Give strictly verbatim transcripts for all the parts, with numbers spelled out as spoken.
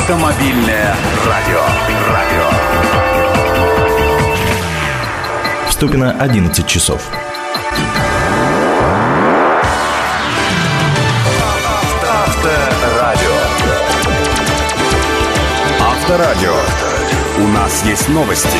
Автомобильное радио. Радио. В Ступино одиннадцать часов. Авторадио. Авторадио. У нас есть новости.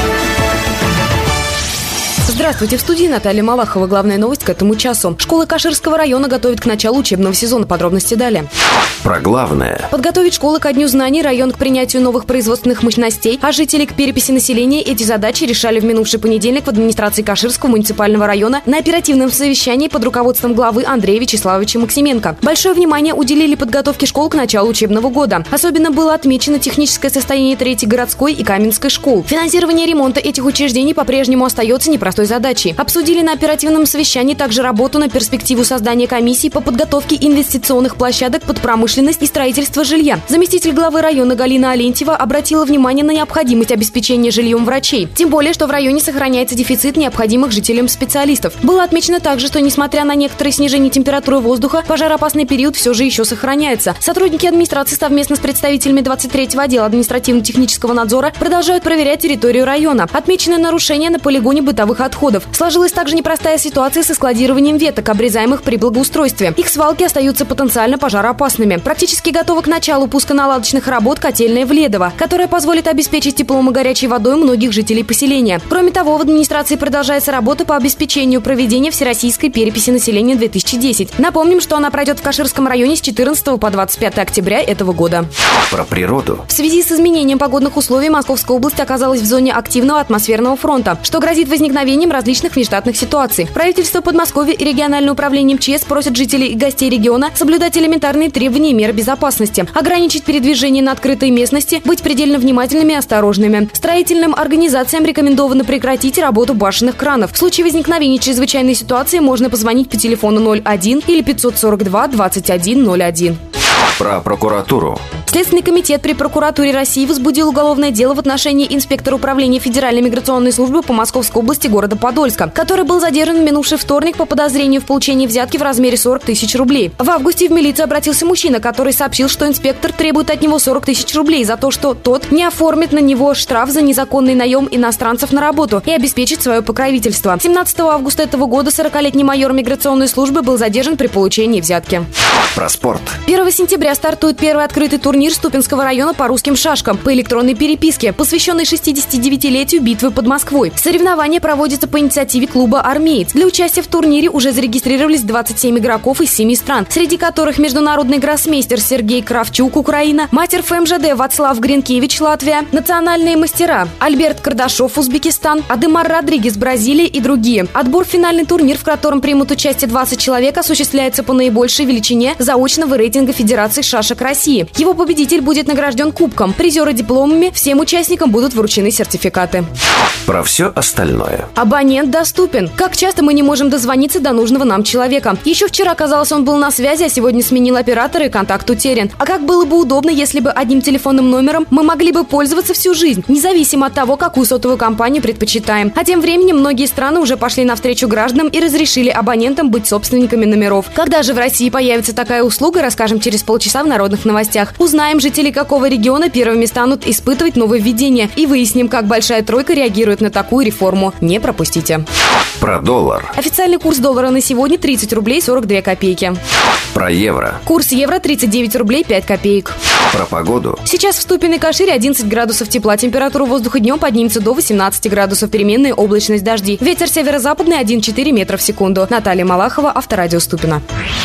Здравствуйте, в студии Наталья Малахова. Главная новость к этому часу. Школы Каширского района готовят к началу учебного сезона. Подробности далее. Про главное. Подготовить школы ко Дню знаний, район к принятию новых производственных мощностей, а жители к переписи населения. Эти задачи решали в минувший понедельник в администрации Каширского муниципального района на оперативном совещании под руководством главы Андрея Вячеславовича Максименко. Большое внимание уделили подготовке школ к началу учебного года. Особенно было отмечено техническое состояние Третьей городской и Каменской школ. Финансирование ремонта этих учреждений по-прежнему остается непростой задачей. Обсудили на оперативном совещании также работу на перспективу создания комиссий по подготовке инвестиционных площадок под промышленность и строительство жилья. Заместитель главы района Галина Алентьева обратила внимание на необходимость обеспечения жильем врачей. Тем более, что в районе сохраняется дефицит необходимых жителям специалистов. Было отмечено также, что несмотря на некоторое снижение температуры воздуха, пожароопасный период все же еще сохраняется. Сотрудники администрации совместно с представителями двадцать третьего отдела административно-технического надзора продолжают проверять территорию района. Отмечены нарушения на полигоне бытовых отходов. Сложилась также непростая ситуация со складированием веток, обрезаемых при благоустройстве. Их свалки остаются потенциально пожароопасными. Практически готова к началу пусконаладочных работ котельная в Ледово, которая позволит обеспечить теплом и горячей водой многих жителей поселения. Кроме того, в администрации продолжается работа по обеспечению проведения всероссийской переписи населения две тысячи десять. Напомним, что она пройдет в Каширском районе с четырнадцатого по двадцать пятое октября этого года. Про природу. В связи с изменением погодных условий Московская область оказалась в зоне активного атмосферного фронта, что грозит возникновением различных внештатных ситуаций. Правительство Подмосковья и региональное управление МЧС просят жителей и гостей региона соблюдать элементарные требования и меры безопасности, ограничить передвижение на открытой местности, быть предельно внимательными и осторожными. Строительным организациям рекомендовано прекратить работу башенных кранов. В случае возникновения чрезвычайной ситуации можно позвонить по телефону ноль один или пятьсот сорок два двадцать один ноль один. Про прокуратуру. Следственный комитет при прокуратуре России возбудил уголовное дело в отношении инспектора управления Федеральной миграционной службы по Московской области города Подольска, который был задержан в минувший вторник по подозрению в получении взятки в размере сорок тысяч рублей. В августе в милицию обратился мужчина, который сообщил, что инспектор требует от него сорок тысяч рублей за то, что тот не оформит на него штраф за незаконный наем иностранцев на работу и обеспечит свое покровительство. семнадцатого августа этого года сорокалетний майор миграционной службы был задержан при получении взятки. Про спорт. первого сентября стартует первый открытый турнир Ступинского района по русским шашкам по электронной переписке, посвященный шестидесятидевятилетию битвы под Москвой. Соревнования проводятся по инициативе клуба «Армеец». Для участия в турнире уже зарегистрировались двадцать семь игроков из семи стран, среди которых международный гроссмейстер Сергей Кравчук, Украина, мастер эф эм жэ дэ Вацлав Гринкевич, Латвия, национальные мастера Альберт Кардашов, Узбекистан, Адемар Родригес, Бразилия и другие. Отбор в финальный турнир, в котором примут участие двадцать человек, осуществляется по наибольшей величине заочного рейтинга Федерации шашек России. Его победитель будет награжден кубком, призеры дипломами, всем участникам будут вручены сертификаты. Про все остальное. Абонент доступен. Как часто мы не можем дозвониться до нужного нам человека? Еще вчера, казалось, он был на связи, а сегодня сменил оператора и контакт утерян. А как было бы удобно, если бы одним телефонным номером мы могли бы пользоваться всю жизнь, независимо от того, какую сотовую компанию предпочитаем. А тем временем многие страны уже пошли навстречу гражданам и разрешили абонентам быть собственниками номеров. Когда же в России появится такая услуга, расскажем через полчаса в народных новостях. Узнаем, жители какого региона первыми станут испытывать нововведения, и выясним, как Большая Тройка реагирует на такую реформу. Не пропустите. Про доллар. Официальный курс доллара на сегодня тридцать рублей сорок две копейки. Про евро. Курс евро тридцать девять рублей пять копеек. Про погоду. Сейчас в Ступино и Кашире одиннадцать градусов тепла. Температура воздуха днем поднимется до восемнадцати градусов. Переменная облачность, дожди. Ветер северо-западный один и четыре метра в секунду. Наталья Малахова, Авторадио Ступино.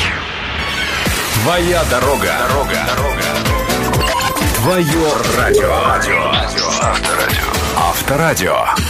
Твоя дорога. Дорога. Дорога. Твое радио. Радио. Авторадио. Авторадио.